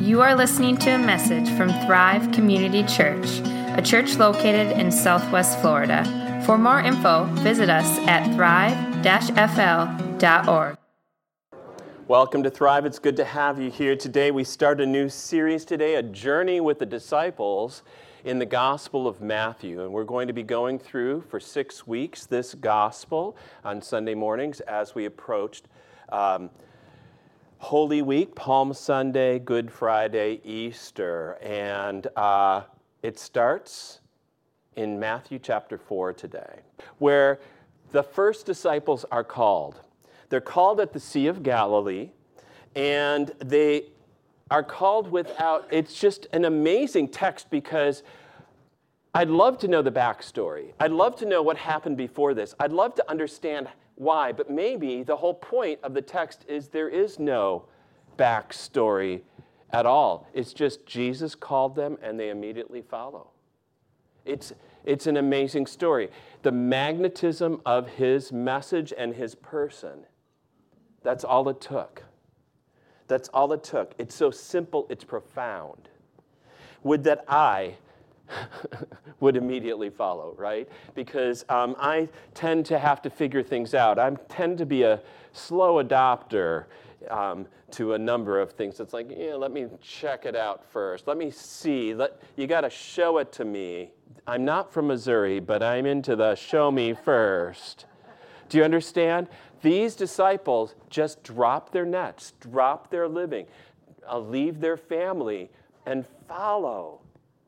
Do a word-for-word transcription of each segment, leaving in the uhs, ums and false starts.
You are listening to a message from Thrive Community Church, a church located in Southwest Florida. For more info, visit us at thrive dash f l dot org. Welcome to Thrive. It's good to have you here today. We start a new series today, a journey with the disciples in the Gospel of Matthew. And we're going to be going through for six weeks this gospel on Sunday mornings as we approached um, Holy Week, Palm Sunday, Good Friday, Easter. And uh, it starts in Matthew chapter four today, where the first disciples are called. They're called at the Sea of Galilee, and they are called without, it's just an amazing text because I'd love to know the backstory. I'd love to know what happened before this. I'd love to understand why, but maybe the whole point of the text is there is no backstory at all. It's just Jesus called them and they immediately follow. It's, it's an amazing story. The magnetism of his message and his person, that's all it took. That's all it took. It's so simple, it's profound. Would that I would immediately follow, right? Because um, I tend to have to figure things out. I tend to be a slow adopter um, to a number of things. It's like, yeah, let me check it out first. Let me see. Let, you got to show it to me. I'm not from Missouri, but I'm into the show me first. Do you understand? These disciples just drop their nets, drop their living, uh, leave their family, and follow.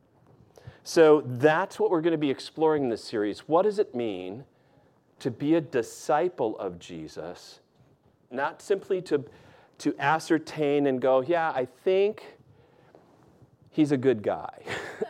So that's what we're going to be exploring in this series. What does it mean to be a disciple of Jesus? Not simply to, to ascertain and go, yeah, I think he's a good guy.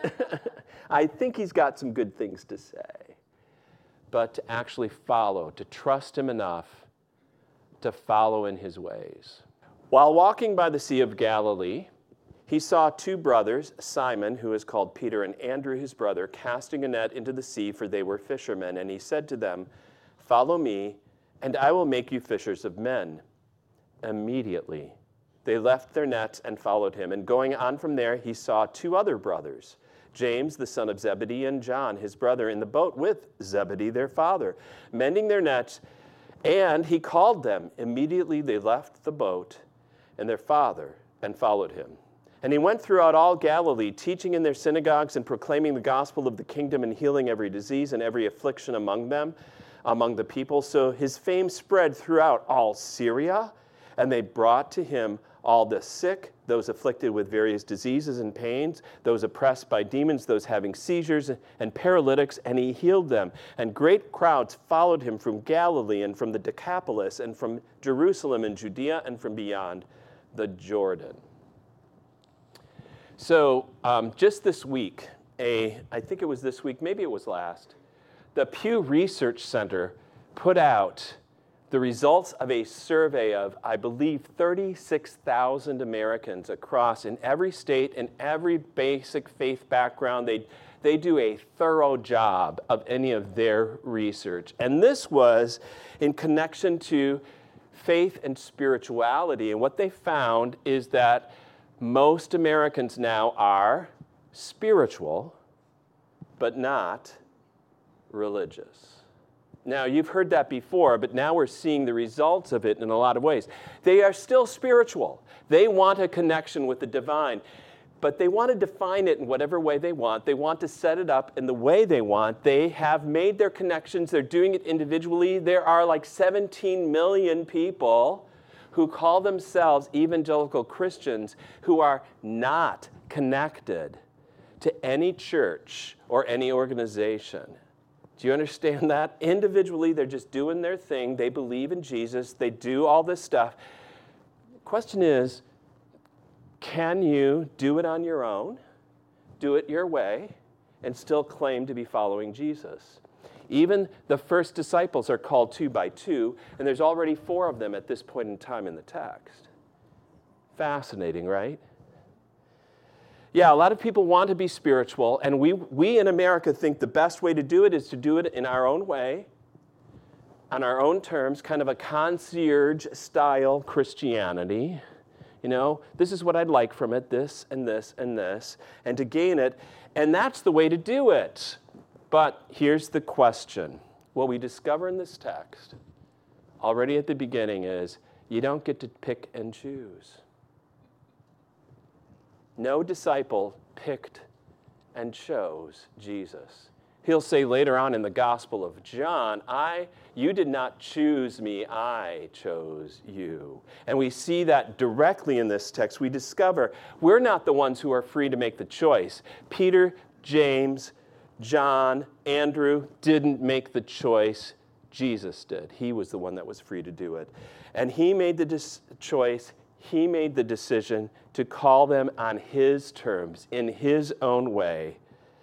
I think he's got some good things to say. But to actually follow, to trust him enough to follow in his ways. While walking by the Sea of Galilee, he saw two brothers, Simon, who is called Peter, and Andrew, his brother, casting a net into the sea, for they were fishermen. And he said to them, "Follow me, and I will make you fishers of men." Immediately, they left their nets and followed him. And going on from there, he saw two other brothers, James, the son of Zebedee, and John, his brother, in the boat with Zebedee, their father, mending their nets. And he called them. Immediately, they left the boat and their father and followed him. And he went throughout all Galilee, teaching in their synagogues and proclaiming the gospel of the kingdom and healing every disease and every affliction among them, among the people. So his fame spread throughout all Syria, and they brought to him all the sick, those afflicted with various diseases and pains, those oppressed by demons, those having seizures and paralytics, and he healed them. And great crowds followed him from Galilee and from the Decapolis and from Jerusalem and Judea and from beyond the Jordan. So um, just this week, a, I think it was this week, maybe it was last, the Pew Research Center put out the results of a survey of, I believe, thirty-six thousand Americans across in every state and every basic faith background. They, they do a thorough job of any of their research. And this was in connection to faith and spirituality. And what they found is that most Americans now are spiritual, but not religious. Now, you've heard that before, but now we're seeing the results of it in a lot of ways. They are still spiritual. They want a connection with the divine, but they want to define it in whatever way they want. They want to set it up in the way they want. They have made their connections. They're doing it individually. There are like seventeen million people who call themselves evangelical Christians who are not connected to any church or any organization. Do you understand that? Individually, they're just doing their thing. They believe in Jesus. They do all this stuff. The question is, can you do it on your own, do it your way, and still claim to be following Jesus? Even the first disciples are called two by two, and there's already four of them at this point in time in the text. Fascinating, right? Yeah, a lot of people want to be spiritual, and we, we in America think the best way to do it is to do it in our own way, on our own terms, kind of a concierge-style Christianity. You know, this is what I'd like from it, this and this and this, and to gain it. And that's the way to do it. But here's the question. What we discover in this text, already at the beginning, is you don't get to pick and choose. No disciple picked and chose Jesus. He'll say later on in the Gospel of John, I, you did not choose me, I chose you. And we see that directly in this text. We discover we're not the ones who are free to make the choice. Peter, James, John, Andrew didn't make the choice. Jesus did. He was the one that was free to do it. And he made the dis- choice, he made the decision to call them on his terms, in his own way.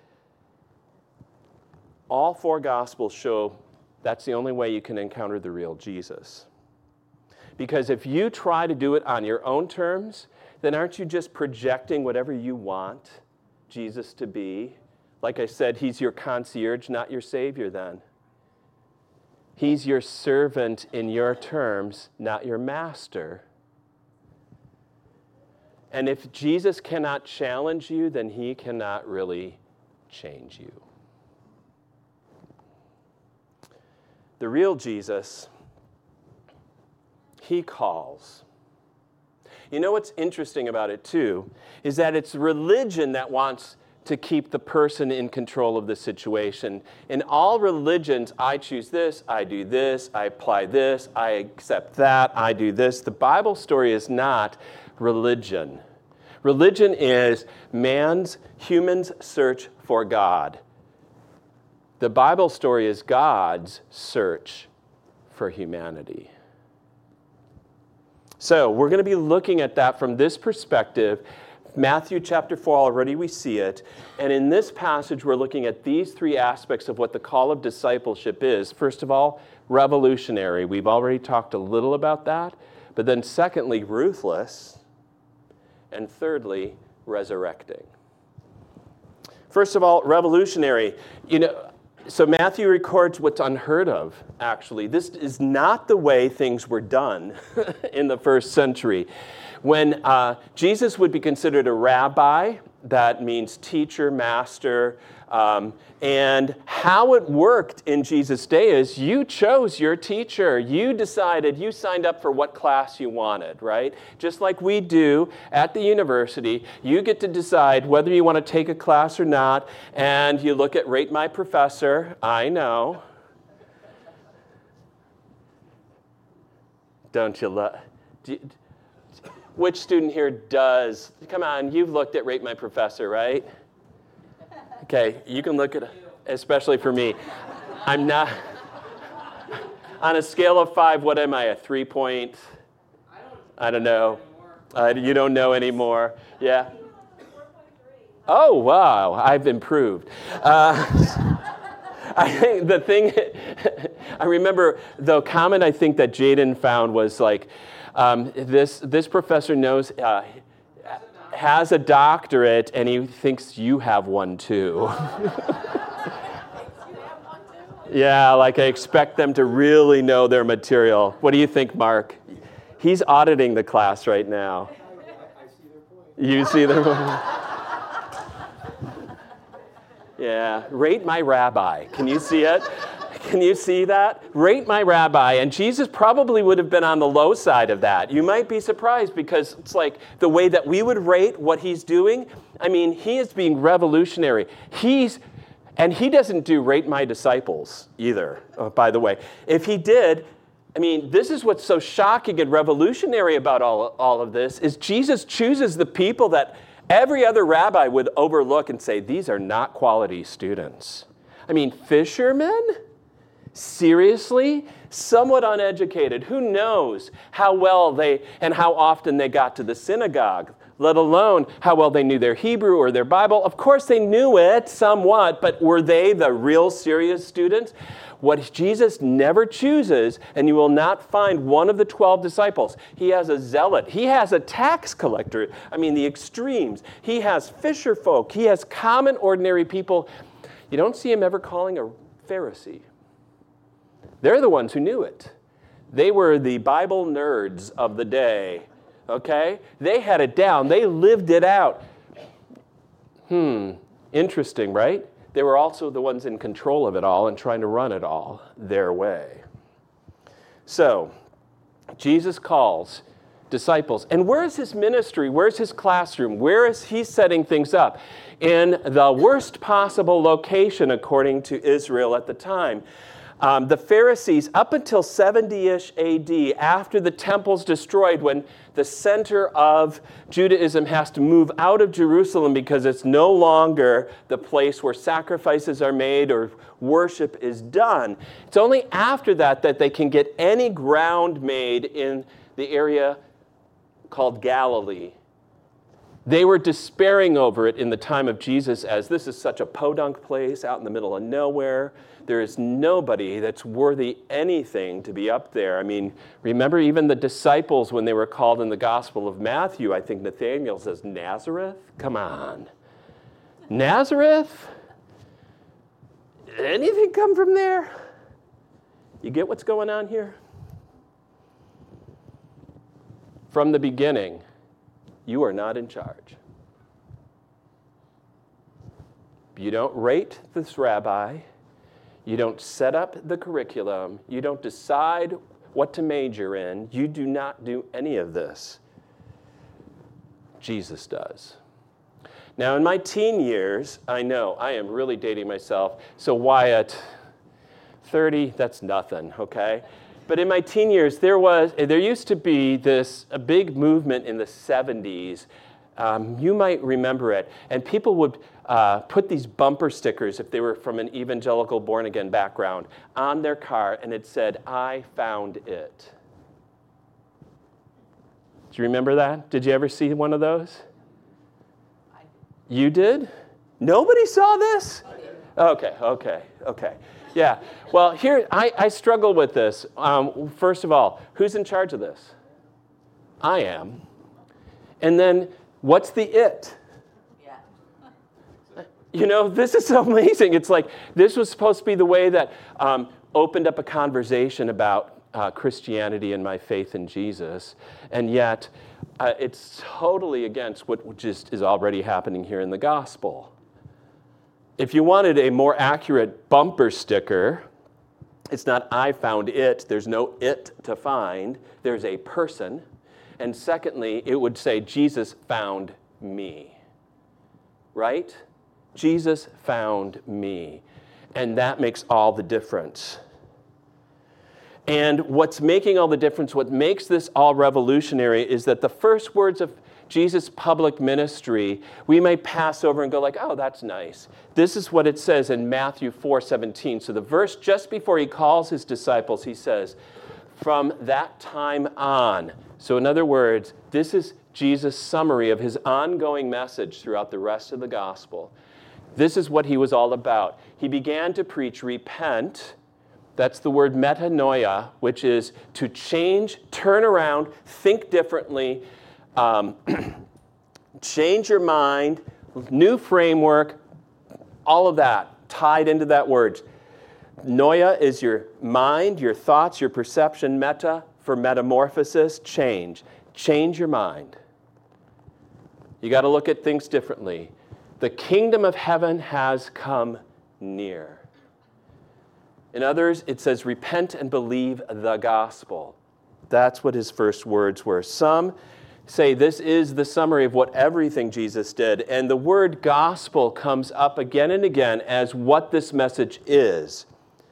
All four Gospels show that's the only way you can encounter the real Jesus. Because if you try to do it on your own terms, then aren't you just projecting whatever you want Jesus to be? Like I said, he's your concierge, not your Savior then. He's your servant in your terms, not your master. And if Jesus cannot challenge you, then he cannot really change you. The real Jesus, he calls. You know what's interesting about it too, is that it's religion that wants to keep the person in control of the situation. In all religions, I choose this, I do this, I apply this, I accept that, I do this. The Bible story is not religion. Religion is man's, human's search for God. The Bible story is God's search for humanity. So we're going to be looking at that from this perspective. Matthew chapter four, already we see it. And in this passage, we're looking at these three aspects of what the call of discipleship is. First of all, revolutionary. We've already talked a little about that. But then secondly, ruthless. And thirdly, resurrecting. First of all, revolutionary. You know, so Matthew records what's unheard of, actually. This is not the way things were done in the first century. When uh, Jesus would be considered a rabbi, that means teacher, master, um, and how it worked in Jesus' day is you chose your teacher. You decided, you signed up for what class you wanted, right? Just like we do at the university, you get to decide whether you want to take a class or not, and you look at Rate My Professor. I know. Don't you love... Which student here does? Come on, you've looked at Rate My Professor, right? Okay, you can look at it, especially for me. I'm not, on a scale of five, what am I, a three point? I don't know. Uh, you don't know anymore. Yeah? Oh, wow, I've improved. Uh, I think the thing, I remember the comment I think that Jaden found was like, um, this this professor knows, uh, has a doctorate, and he thinks you have one too. Yeah, like I expect them to really know their material. What do you think, Mark? He's auditing the class right now. You see their point? Yeah, Rate My Rabbi. Can you see it? Can you see that? Rate My Rabbi. And Jesus probably would have been on the low side of that. You might be surprised because it's like the way that we would rate what he's doing. I mean, he is being revolutionary. He's, and he doesn't do Rate My Disciples either, oh, by the way. If he did, I mean, this is what's so shocking and revolutionary about all, all of this is Jesus chooses the people that every other rabbi would overlook and say, these are not quality students. I mean, fishermen? Seriously? Somewhat uneducated. Who knows how well they and how often they got to the synagogue, let alone how well they knew their Hebrew or their Bible. Of course, they knew it somewhat, but were they the real serious students? What Jesus never chooses, and you will not find one of the twelve disciples. He has a zealot. He has a tax collector. I mean, the extremes. He has fisher folk. He has common, ordinary people. You don't see him ever calling a Pharisee. They're the ones who knew it. They were the Bible nerds of the day. okay? They had it down. They lived it out. Hmm, interesting, right? They were also the ones in control of it all and trying to run it all their way. So, Jesus calls disciples. And where is his ministry? Where's his classroom? Where is he setting things up? In the worst possible location, according to Israel at the time. Um, the Pharisees, up until seventy-ish A D, after the temple's destroyed, when the center of Judaism has to move out of Jerusalem because it's no longer the place where sacrifices are made or worship is done. It's only after that that they can get any ground made in the area called Galilee. They were despairing over it in the time of Jesus as this is such a podunk place out in the middle of nowhere. There is nobody that's worthy anything to be up there. I mean, remember even the disciples when they were called in the Gospel of Matthew, I think Nathanael says, Nazareth? Come on. Nazareth? Anything come from there? You get what's going on here? From the beginning, you are not in charge. You don't rate this rabbi. You don't set up the curriculum. You don't decide what to major in. You do not do any of this. Jesus does. Now, in my teen years, I know I am really dating myself. So Wyatt, thirty, that's nothing, okay? But in my teen years, there was, there used to be this a big movement in the seventies. Um, you might remember it. And people would uh, put these bumper stickers, if they were from an evangelical born-again background, on their car, and it said, I found it. Do you remember that? Did you ever see one of those? You did? Nobody saw this? Okay, okay, okay. Yeah, well, here, I, I struggle with this. Um, first of all, who's in charge of this? I am. And then, what's the it? Yeah. You know, this is so amazing. It's like, this was supposed to be the way that um, opened up a conversation about uh, Christianity and my faith in Jesus. And yet, uh, it's totally against what just is already happening here in the gospel. If you wanted a more accurate bumper sticker, it's not I found it. There's no it to find. There's a person. And secondly, it would say Jesus found me. Right? Jesus found me. And that makes all the difference. And what's making all the difference, what makes this all revolutionary is that the first words of Jesus' public ministry, we may pass over and go like, oh, that's nice. This is what it says in Matthew four seventeen. So the verse just before he calls his disciples, he says, from that time on. So in other words, this is Jesus' summary of his ongoing message throughout the rest of the gospel. This is what he was all about. He began to preach, repent. That's the word metanoia, which is to change, turn around, think differently, Um, change your mind, new framework, all of that tied into that word. Noia is your mind, your thoughts, your perception. Meta for metamorphosis, change. Change your mind. You got to look at things differently. The kingdom of heaven has come near. In others, it says, repent and believe the gospel. That's what his first words were. Some say this is the summary of what everything Jesus did. And the word gospel comes up again and again as what this message is.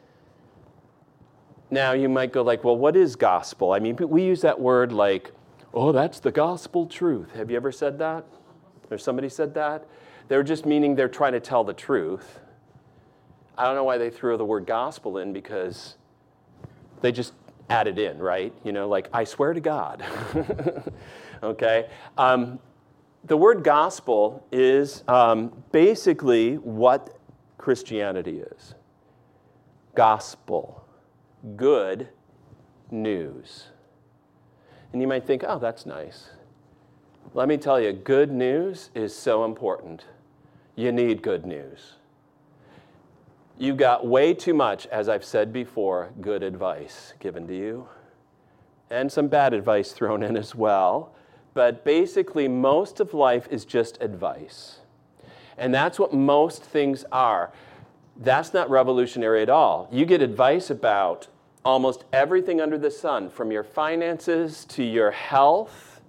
Now you might go like, well, what is gospel? I mean, we use that word like, oh, that's the gospel truth. Have you ever said that? Or somebody said that? They're just meaning they're trying to tell the truth. I don't know why they threw the word gospel in, because they just add it in, right? You know, like, I swear to God. Okay? Um, the word gospel is um, basically what Christianity is. Gospel. Good news. And you might think, oh, that's nice. Let me tell you, good news is so important. You need good news. You got way too much, as I've said before, good advice given to you. And some bad advice thrown in as well. but basically most of life is just advice. And that's what most things are. That's not revolutionary at all. You get advice about almost everything under the sun, from your finances to your health,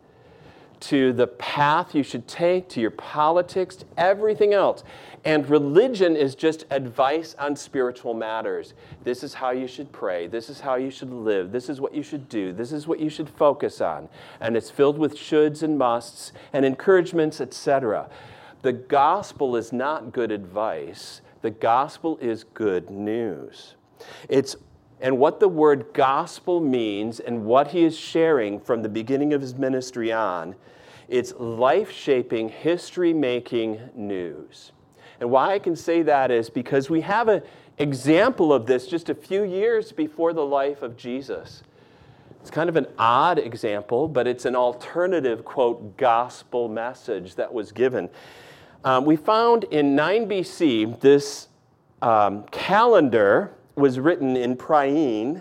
to the path you should take, to your politics, to everything else. And religion is just advice on spiritual matters. This is how you should pray. This is how you should live. This is what you should do. This is what you should focus on. And it's filled with shoulds and musts and encouragements, et cetera. The gospel is not good advice. The gospel is good news. It's And what the word gospel means and what he is sharing from the beginning of his ministry on, it's life-shaping, history-making news. And why I can say that is because we have an example of this just a few years before the life of Jesus. It's kind of an odd example, but it's an alternative, quote, gospel message that was given. Um, we found in nine B C, this um, calendar was written in Priene,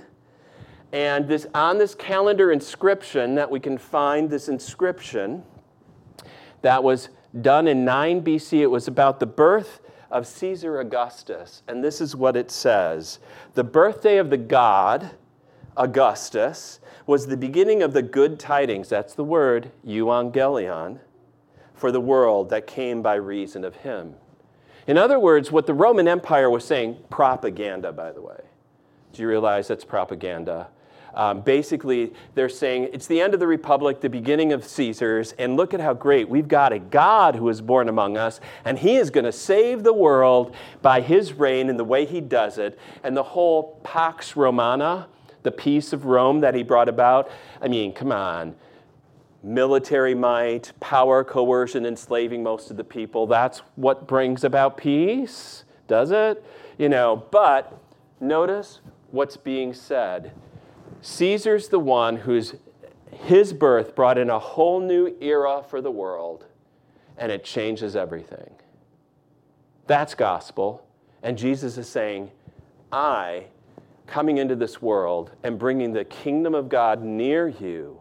and this on this calendar inscription that we can find, this inscription that was done in nine B C, it was about the birth of Caesar Augustus, and this is what it says. The birthday of the god, Augustus, was the beginning of the good tidings, that's the word, euangelion, for the world that came by reason of him. In other words, what the Roman Empire was saying, propaganda, by the way. Do you realize that's propaganda? Um, basically, they're saying it's the end of the Republic, the beginning of Caesar's, and look at how great. We've got a God who is born among us, and he is going to save the world by his reign and the way he does it. And the whole Pax Romana, the peace of Rome that he brought about, I mean, come on. Military might, power, coercion, enslaving most of the people. That's what brings about peace, does it? You know, but notice what's being said. Caesar's the one whose his birth brought in a whole new era for the world, and it changes everything. That's gospel. And Jesus is saying, I, coming into this world and bringing the kingdom of God near you,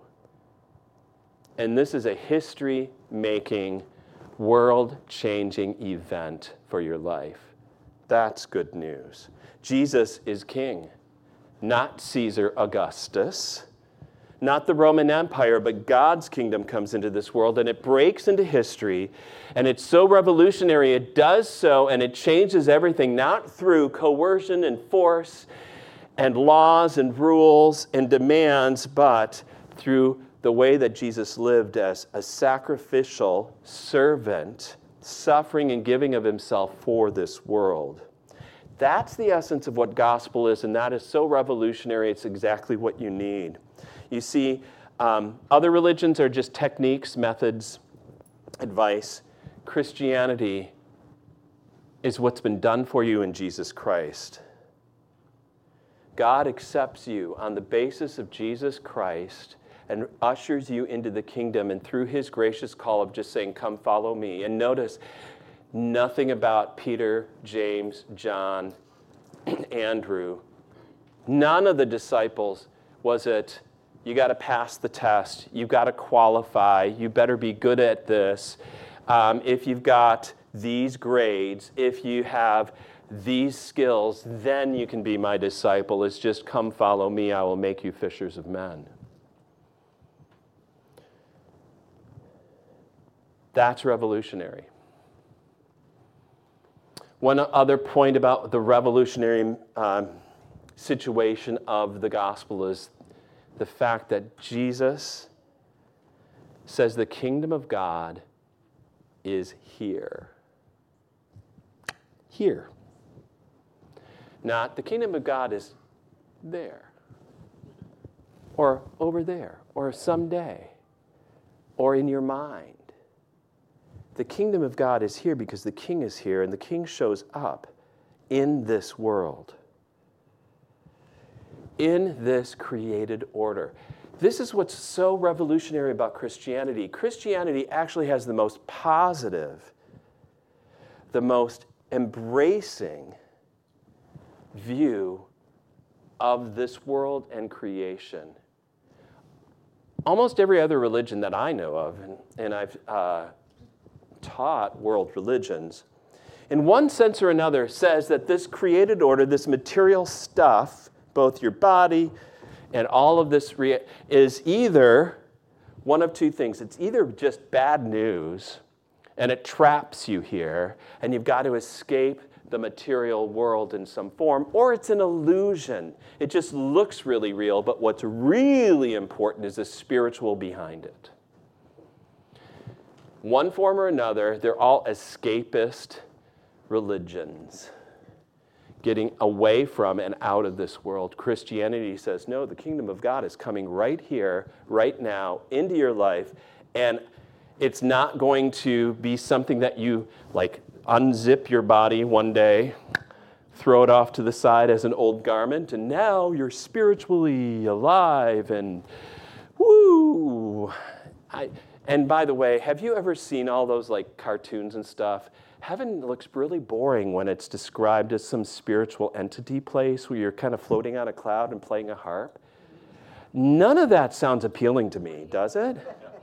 and this is a history-making, world-changing event for your life. That's good news. Jesus is king, not Caesar Augustus, not the Roman Empire, but God's kingdom comes into this world, and it breaks into history, and it's so revolutionary, it does so, and it changes everything, not through coercion and force and laws and rules and demands, but through the way that Jesus lived as a sacrificial servant, suffering and giving of himself for this world. That's the essence of what gospel is, and that is so revolutionary, it's exactly what you need. You see, um, other religions are just techniques, methods, advice. Christianity is what's been done for you in Jesus Christ. God accepts you on the basis of Jesus Christ and ushers you into the kingdom, and through his gracious call of just saying, come follow me. And notice, nothing about Peter, James, John, Andrew. None of the disciples was it, you got to pass the test, you got to qualify, you better be good at this. Um, if you've got these grades, if you have these skills, then you can be my disciple. It's just come follow me, I will make you fishers of men. That's revolutionary. One other point about the revolutionary um, situation of the gospel is the fact that Jesus says the kingdom of God is here. Here. Not the kingdom of God is there, or over there, or someday, or in your mind. The kingdom of God is here because the king is here, and the king shows up in this world, in this created order. This is what's so revolutionary about Christianity. Christianity actually has the most positive, the most embracing view of this world and creation. almost every other religion that I know of, and, and I've uh, taught world religions, in one sense or another says that this created order, this material stuff, both your body and all of this rea- is either one of two things. It's either just bad news, and it traps you here, and you've got to escape the material world in some form, or it's an illusion. It just looks really real, but what's really important is the spiritual behind it. One form or another, they're all escapist religions, getting away from and out of this world. Christianity says, no, the kingdom of God is coming right here, right now, into your life, and it's not going to be something that you, like, unzip your body one day, throw it off to the side as an old garment, and now you're spiritually alive, and woo! I, and by the way, have you ever seen all those, like, cartoons and stuff? Heaven looks really boring when it's described as some spiritual entity place where you're kind of floating on a cloud and playing a harp. None of that sounds appealing to me, does it?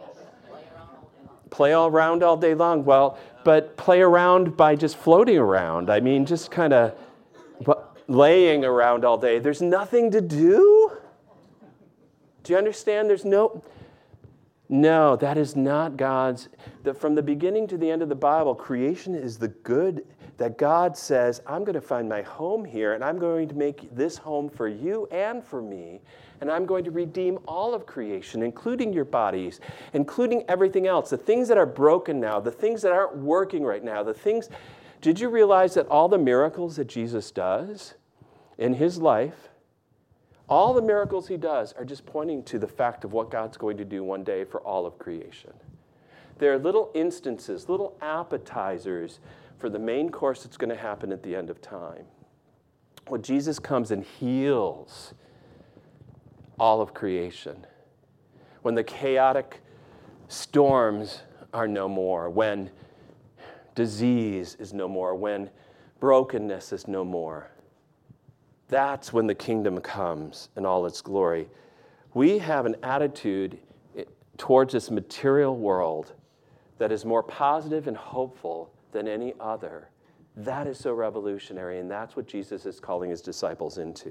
Play all around all day long. Well, but play around by just floating around. I mean, just kind of laying around all day. There's nothing to do? Do you understand? There's no... No, that is not God's. The, from the beginning to the end of the Bible, creation is the good that God says, I'm going to find my home here, and I'm going to make this home for you and for me, and I'm going to redeem all of creation, including your bodies, including everything else, the things that are broken now, the things that aren't working right now, the things... Did you realize that all the miracles that Jesus does in his life, all the miracles he does are just pointing to the fact of what God's going to do one day for all of creation. They're little instances, little appetizers for the main course that's going to happen at the end of time. When Jesus comes and heals all of creation, when the chaotic storms are no more, when disease is no more, when brokenness is no more, that's when the kingdom comes in all its glory. We have an attitude towards this material world that is more positive and hopeful than any other. That is so revolutionary, and that's what Jesus is calling his disciples into.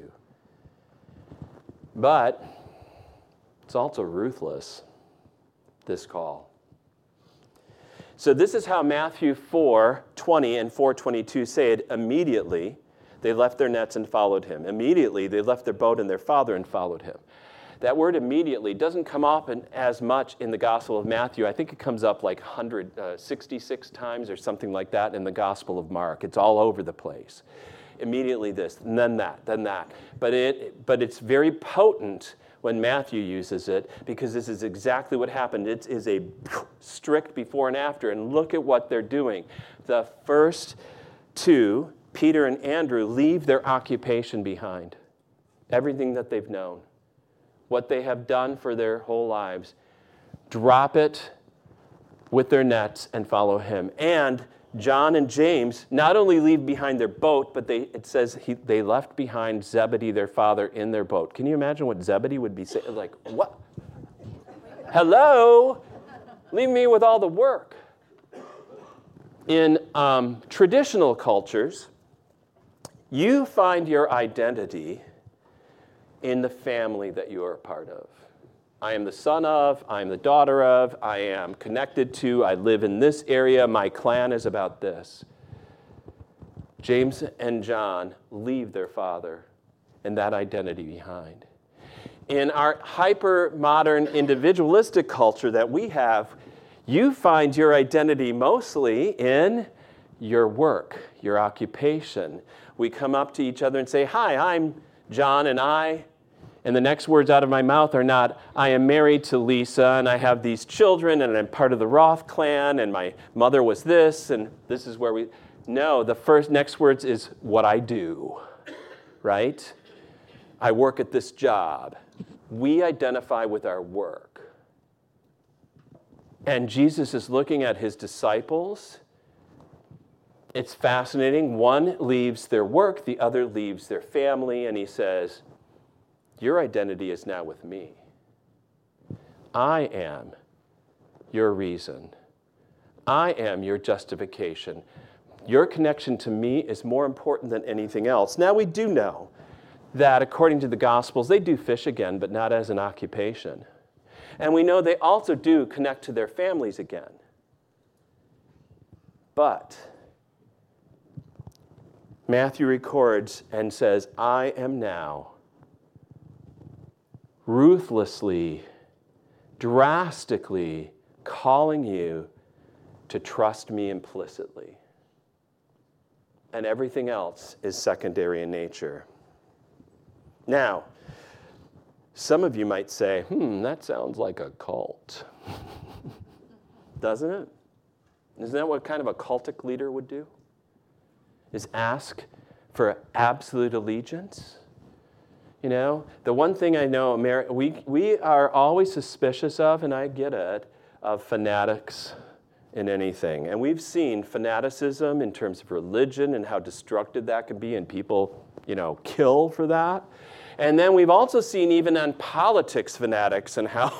But it's also ruthless, this call. So this is how Matthew four twenty and four twenty-two say it. Immediately they left their nets and followed him. Immediately they left their boat and their father and followed him. That word immediately doesn't come up in, as much in the Gospel of Matthew. I think it comes up like one hundred sixty-six times or something like that in the Gospel of Mark. It's all over the place. Immediately this, and then that, then that. But it, but it's very potent when Matthew uses it, because this is exactly what happened. It is a strict before and after, and look at what they're doing. The first two, Peter and Andrew, leave their occupation behind, everything that they've known, what they have done for their whole lives, drop it with their nets and follow him. And John and James not only leave behind their boat, but they, it says he, they left behind Zebedee, their father, in their boat. Can you imagine what Zebedee would be saying? Like, what? Hello? Leave me with all the work. In um, traditional cultures, you find your identity in the family that you are a part of. I am the son of, I am the daughter of, I am connected to, I live in this area, my clan is about this. James and John leave their father and that identity behind. In our hyper-modern individualistic culture that we have, you find your identity mostly in your work, your occupation. We come up to each other and say, hi, I'm John and I, and the next words out of my mouth are not, I am married to Lisa, and I have these children, and I'm part of the Roth clan, and my mother was this, and this is where we... No, the first next words is what I do, right? I work at this job. We identify with our work. And Jesus is looking at his disciples. It's fascinating. One leaves their work, the other leaves their family, and he says, your identity is now with me. I am your reason. I am your justification. Your connection to me is more important than anything else. Now, we do know that according to the Gospels, they do fish again, but not as an occupation. And we know they also do connect to their families again. But Matthew records and says, I am now ruthlessly, drastically calling you to trust me implicitly. And everything else is secondary in nature. Now, some of you might say, hmm, that sounds like a cult. Doesn't it? Isn't that what kind of a cultic leader would do? Is ask for absolute allegiance? You know, the one thing I know Ameri- we, we are always suspicious of, and I get it, of fanatics in anything. And we've seen fanaticism in terms of religion and how destructive that can be, and people, you know, kill for that. And then we've also seen even on politics fanatics and how,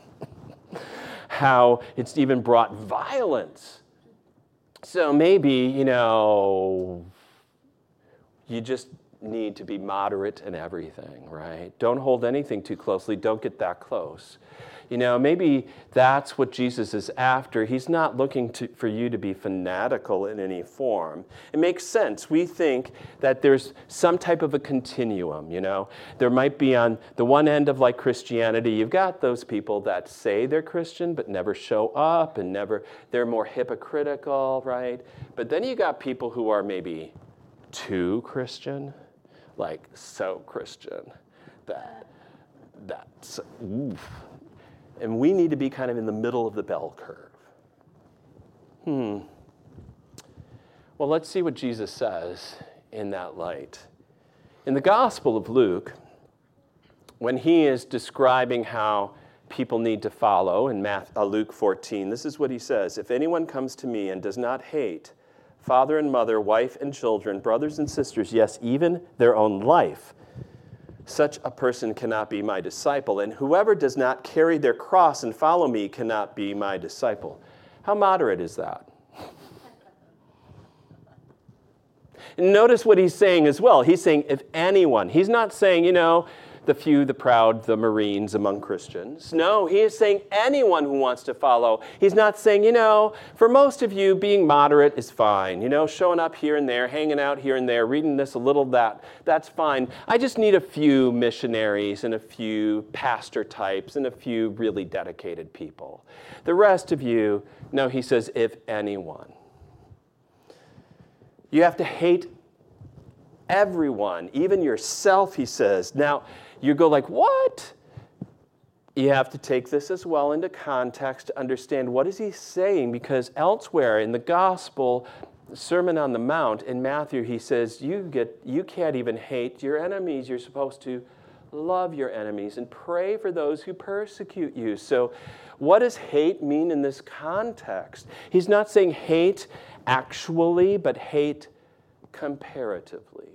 how it's even brought violence. So maybe, you know, you just need to be moderate in everything, right? Don't hold anything too closely. Don't get that close. You know, maybe that's what Jesus is after. He's not looking to, for you to be fanatical in any form. It makes sense. We think that there's some type of a continuum, you know. There might be on the one end of like Christianity, you've got those people that say they're Christian but never show up and never, they're more hypocritical, right? But then you got people who are maybe too Christian, like so Christian, that, that's, oof. And we need to be kind of in the middle of the bell curve. Hmm. Well, let's see what Jesus says in that light. In the Gospel of Luke, when he is describing how people need to follow in Matthew, uh, Luke fourteen, this is what he says. If anyone comes to me and does not hate father and mother, wife and children, brothers and sisters, yes, even their own life, such a person cannot be my disciple, and whoever does not carry their cross and follow me cannot be my disciple. How moderate is that? And notice what he's saying as well. He's saying if anyone. He's not saying, you know, the few, the proud, the Marines among Christians. No, he is saying anyone who wants to follow. He's not saying, you know, for most of you, being moderate is fine. You know, showing up here and there, hanging out here and there, reading this a little, that, that's fine. I just need a few missionaries and a few pastor types and a few really dedicated people. The rest of you, no, he says, if anyone. You have to hate everyone, even yourself, he says. Now, you go like, what? You have to take this as well into context to understand what is he saying, because elsewhere in the Gospel, Sermon on the Mount, in Matthew, he says, you get, you can't even hate your enemies. You're supposed to love your enemies and pray for those who persecute you. So what does hate mean in this context? He's not saying hate actually, but hate comparatively.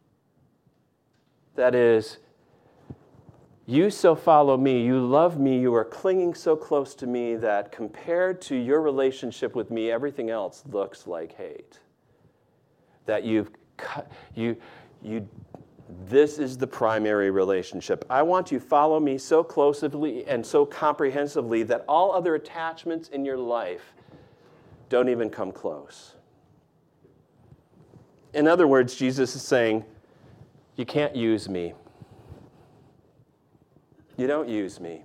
That is, you so follow me, you love me, you are clinging so close to me that compared to your relationship with me, everything else looks like hate. That you've, you, you, this is the primary relationship. I want you to follow me so closely and so comprehensively that all other attachments in your life don't even come close. In other words, Jesus is saying, you can't use me. You don't use me.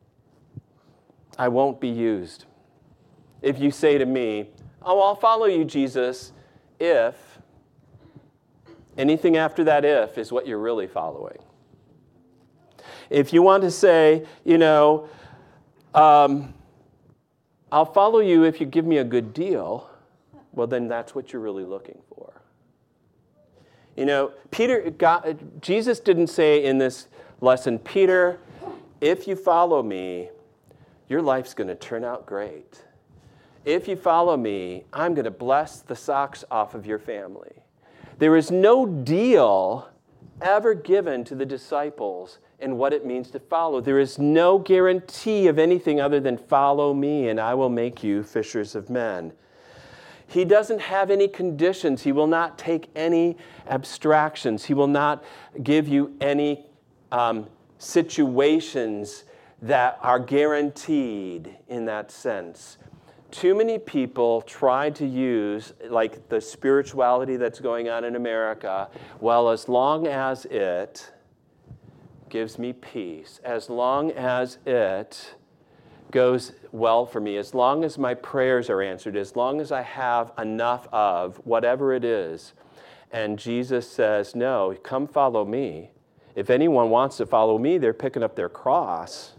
I won't be used. If you say to me, oh, I'll follow you, Jesus, if, anything after that if is what you're really following. If you want to say, you know, um, I'll follow you if you give me a good deal, well, then that's what you're really looking for. You know, Peter, God, Jesus didn't say in this lesson, Peter, if you follow me, your life's going to turn out great. If you follow me, I'm going to bless the socks off of your family. There is no deal ever given to the disciples and what it means to follow. There is no guarantee of anything other than follow me and I will make you fishers of men. He doesn't have any conditions. He will not take any abstractions. He will not give you any um, situations that are guaranteed in that sense. Too many people try to use, like the spirituality that's going on in America, well, as long as it gives me peace, as long as it goes well for me, as long as my prayers are answered, as long as I have enough of whatever it is. And Jesus says, no, come follow me. If anyone wants to follow me, they're picking up their cross,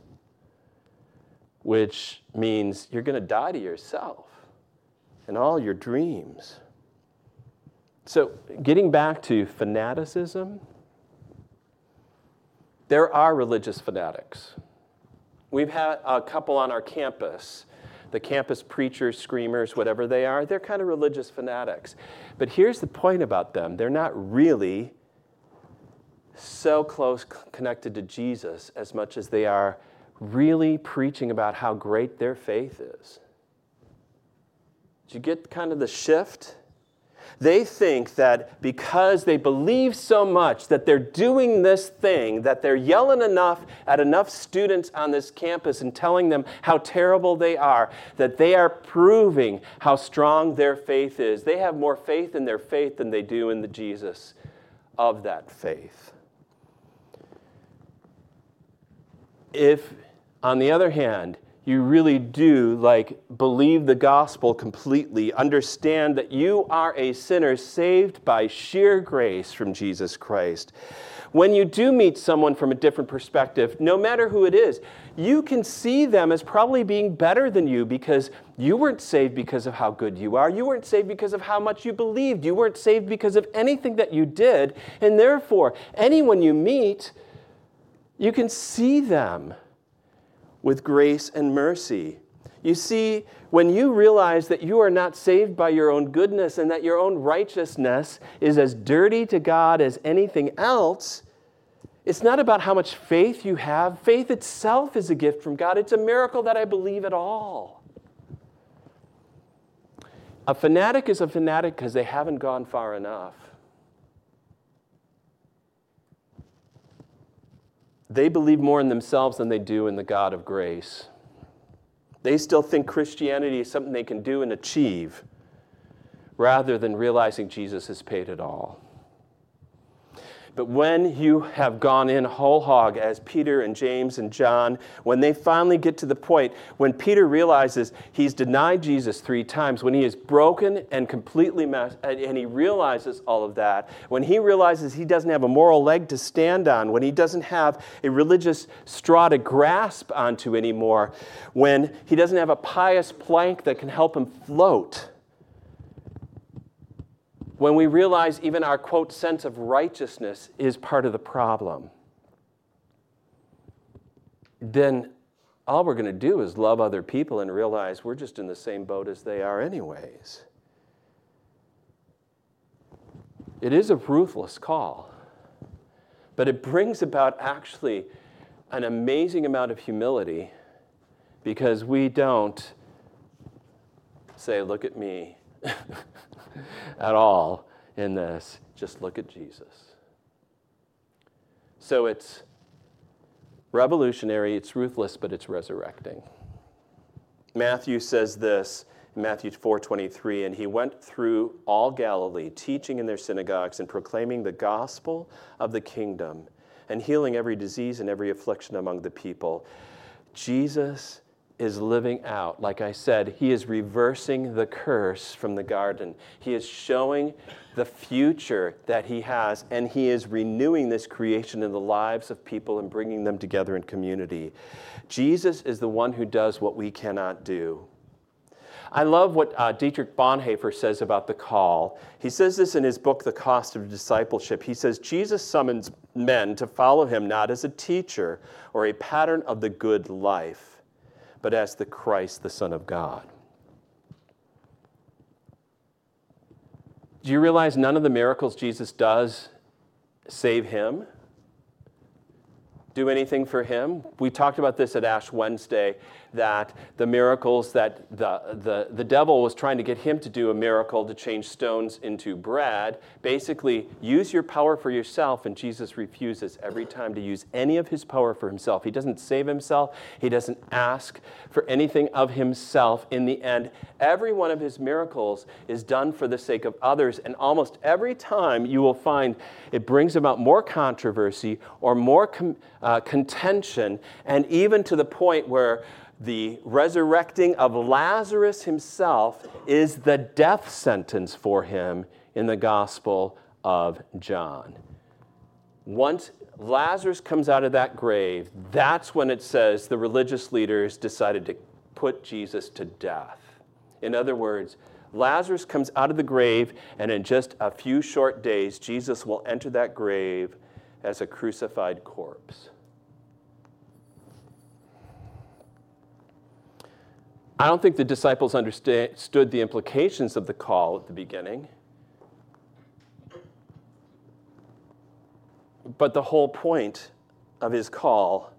which means you're going to die to yourself and all your dreams. So getting back to fanaticism, there are religious fanatics. We've had a couple on our campus, the campus preachers, screamers, whatever they are. They're kind of religious fanatics. But here's the point about them. They're not really so close connected to Jesus as much as they are really preaching about how great their faith is. Did you get kind of the shift? They think that because they believe so much that they're doing this thing, that they're yelling enough at enough students on this campus and telling them how terrible they are, that they are proving how strong their faith is. They have more faith in their faith than they do in the Jesus of that faith. If, on the other hand, you really do like believe the gospel completely, understand that you are a sinner saved by sheer grace from Jesus Christ. When you do meet someone from a different perspective, no matter who it is, you can see them as probably being better than you because you weren't saved because of how good you are. You weren't saved because of how much you believed. You weren't saved because of anything that you did. And therefore, anyone you meet, you can see them with grace and mercy. You see, when you realize that you are not saved by your own goodness and that your own righteousness is as dirty to God as anything else, it's not about how much faith you have. Faith itself is a gift from God. It's a miracle that I believe at all. A fanatic is a fanatic because they haven't gone far enough. They believe more in themselves than they do in the God of grace. They still think Christianity is something they can do and achieve, rather than realizing Jesus has paid it all. But when you have gone in whole hog, as Peter and James and John, when they finally get to the point, when Peter realizes he's denied Jesus three times, when he is broken and completely messed, and he realizes all of that, when he realizes he doesn't have a moral leg to stand on, when he doesn't have a religious straw to grasp onto anymore, when he doesn't have a pious plank that can help him float, when we realize even our, quote, sense of righteousness is part of the problem, then all we're going to do is love other people and realize we're just in the same boat as they are anyways. It is a ruthless call, but it brings about actually an amazing amount of humility because we don't say, look at me. At all in this. Just look at Jesus. So it's revolutionary, it's ruthless, but it's resurrecting. Matthew says this in Matthew four twenty-three, and he went through all Galilee, teaching in their synagogues and proclaiming the gospel of the kingdom and healing every disease and every affliction among the people. Jesus is living out. Like I said, he is reversing the curse from the garden. He is showing the future that he has, and he is renewing this creation in the lives of people and bringing them together in community. Jesus is the one who does what we cannot do. I love what uh, Dietrich Bonhoeffer says about the call. He says this in his book, The Cost of Discipleship. He says, Jesus summons men to follow him not as a teacher or a pattern of the good life, but as the Christ, the Son of God. Do you realize none of the miracles Jesus does save him? do anything for him? We talked about this at Ash Wednesday, that the miracles that the, the, the devil was trying to get him to do a miracle to change stones into bread. Basically, use your power for yourself, and Jesus refuses every time to use any of his power for himself. He doesn't save himself. He doesn't ask for anything of himself. In the end, every one of his miracles is done for the sake of others, and almost every time you will find it brings about more controversy or more com- uh, contention, and even to the point where the resurrecting of Lazarus himself is the death sentence for him in the Gospel of John. Once Lazarus comes out of that grave, that's when it says the religious leaders decided to put Jesus to death. In other words, Lazarus comes out of the grave, and in just a few short days, Jesus will enter that grave as a crucified corpse. I don't think the disciples understood the implications of the call at the beginning. But the whole point of his call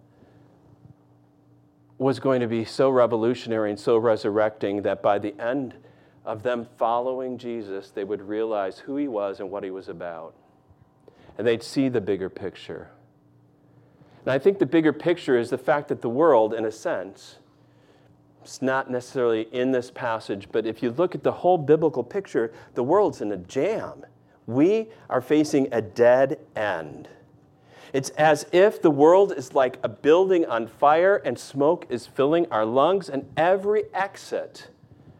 was going to be so revolutionary and so resurrecting that by the end of them following Jesus, they would realize who he was and what he was about. And they'd see the bigger picture. And I think the bigger picture is the fact that the world, in a sense, it's not necessarily in this passage, but if you look at the whole biblical picture, the world's in a jam. We are facing a dead end. It's as if the world is like a building on fire and smoke is filling our lungs, and every exit,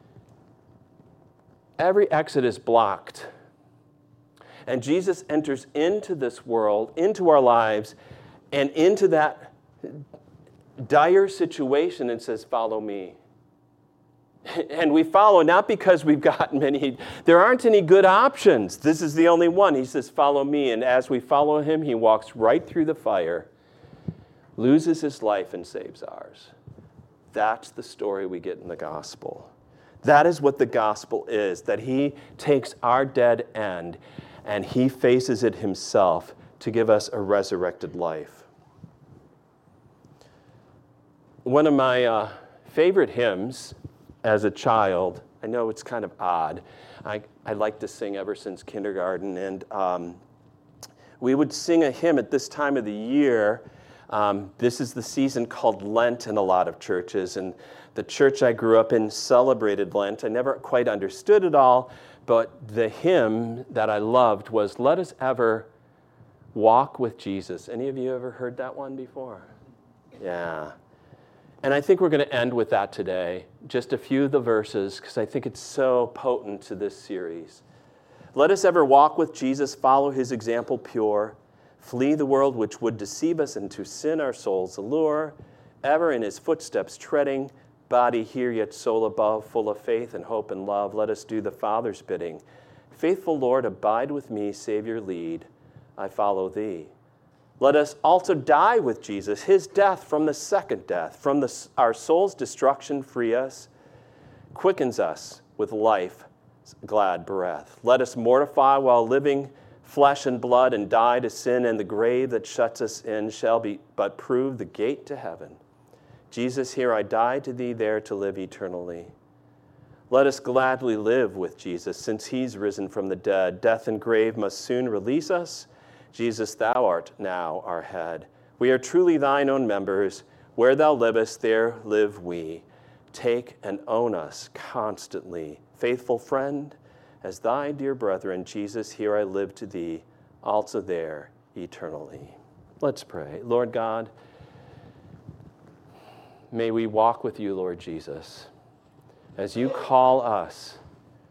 every exit is blocked. And Jesus enters into this world, into our lives, and into that dire situation and says, follow me. And we follow not because we've got many, there aren't any good options. This is the only one. He says, follow me. And as we follow him, he walks right through the fire, loses his life, and saves ours. That's the story we get in the gospel. That is what the gospel is, that he takes our dead end and he faces it himself to give us a resurrected life. One of my uh, favorite hymns as a child, I know it's kind of odd. I, I like to sing ever since kindergarten, and um, we would sing a hymn at this time of the year. Um, this is the season called Lent in a lot of churches, and the church I grew up in celebrated Lent. I never quite understood it all, but the hymn that I loved was, "Let us ever walk with Jesus." Any of you ever heard that one before? Yeah. And I think we're going to end with that today. Just a few of the verses, because I think it's so potent to this series. Let us ever walk with Jesus, follow his example pure, flee the world which would deceive us, and to sin our souls allure, ever in his footsteps treading, body here yet soul above, full of faith and hope and love. Let us do the Father's bidding. Faithful Lord, abide with me, Savior lead, I follow thee. Let us also die with Jesus, his death from the second death, from the, our soul's destruction free us, quickens us with life's glad breath. Let us mortify while living flesh and blood, and die to sin, and the grave that shuts us in shall be but prove the gate to heaven. Jesus, here I die to thee, there to live eternally. Let us gladly live with Jesus, since he's risen from the dead. Death and grave must soon release us. Jesus, thou art now our head. We are truly thine own members. Where thou livest, there live we. Take and own us constantly. Faithful friend, as thy dear brethren, Jesus, here I live to thee, also there eternally. Let's pray. Lord God, may we walk with you, Lord Jesus, as you call us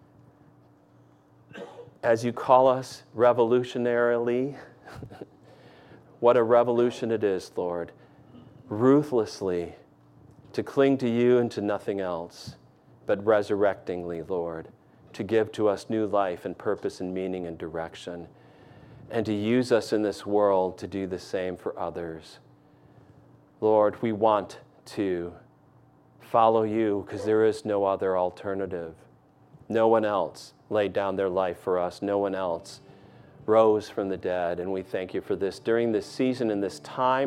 As you call us revolutionarily, what a revolution it is, Lord, ruthlessly to cling to you and to nothing else, but resurrectingly, Lord, to give to us new life and purpose and meaning and direction, and to use us in this world to do the same for others. Lord, we want to follow you because there is no other alternative. No one else laid down their life for us. No one else rose from the dead, and we thank you for this. During this season and this time,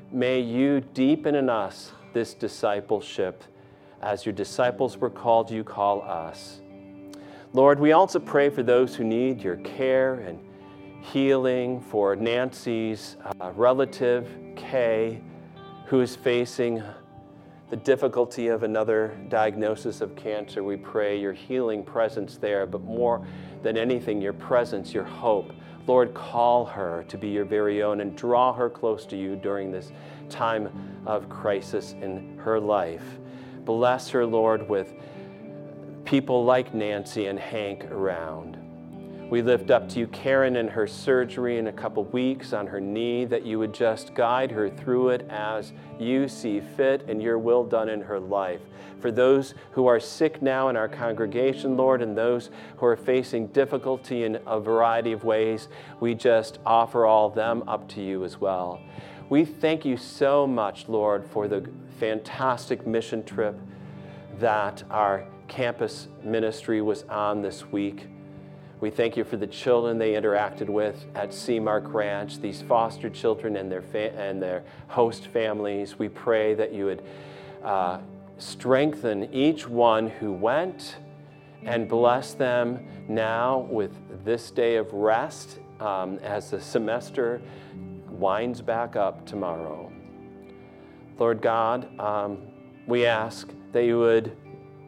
may you deepen in us this discipleship. As your disciples were called, you call us. Lord, we also pray for those who need your care and healing, for Nancy's uh, relative, Kay, who is facing the difficulty of another diagnosis of cancer. We pray your healing presence there, but more than anything, your presence, your hope. Lord, call her to be your very own and draw her close to you during this time of crisis in her life. Bless her, Lord, with people like Nancy and Hank around. We lift up to you Karen and her surgery in a couple weeks on her knee, that you would just guide her through it as you see fit and your will done in her life. For those who are sick now in our congregation, Lord, and those who are facing difficulty in a variety of ways, we just offer all of them up to you as well. We thank you so much, Lord, for the fantastic mission trip that our campus ministry was on this week. We thank you for the children they interacted with at Seamark Ranch, these foster children and their fa- and their host families. We pray that you would uh, strengthen each one who went and bless them now with this day of rest um, as the semester winds back up tomorrow. Lord God, um, we ask that you would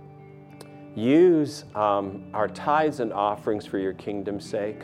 use um, our tithes and offerings for your kingdom's sake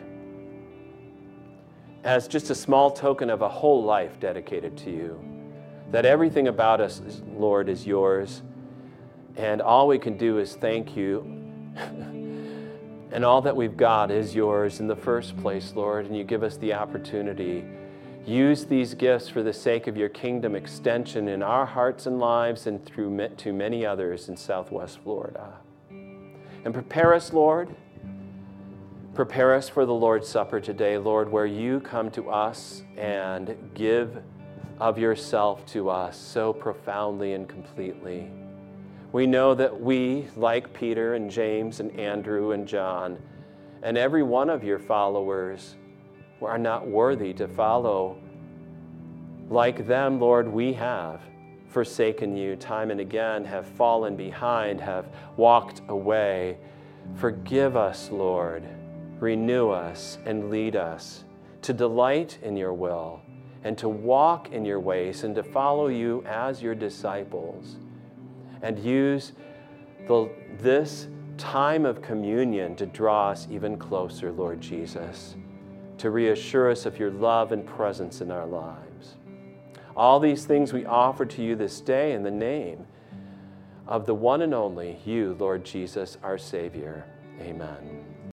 as just a small token of a whole life dedicated to you. That everything about us, Lord, is yours, and all we can do is thank you. And all that we've got is yours in the first place, Lord, and you give us the opportunity. Use these gifts for the sake of your kingdom extension in our hearts and lives and through to many others in Southwest Florida. And prepare us, Lord. Prepare us for the Lord's Supper today, Lord, where you come to us and give of yourself to us so profoundly and completely. We know that we, like Peter and James and Andrew and John, and every one of your followers, are not worthy to follow. Like them, Lord, we have forsaken you time and again, have fallen behind, have walked away. Forgive us, Lord. Renew us and lead us to delight in your will and to walk in your ways and to follow you as your disciples. And use the, this time of communion to draw us even closer, Lord Jesus, to reassure us of your love and presence in our lives. All these things we offer to you this day in the name of the one and only you, Lord Jesus, our Savior. Amen.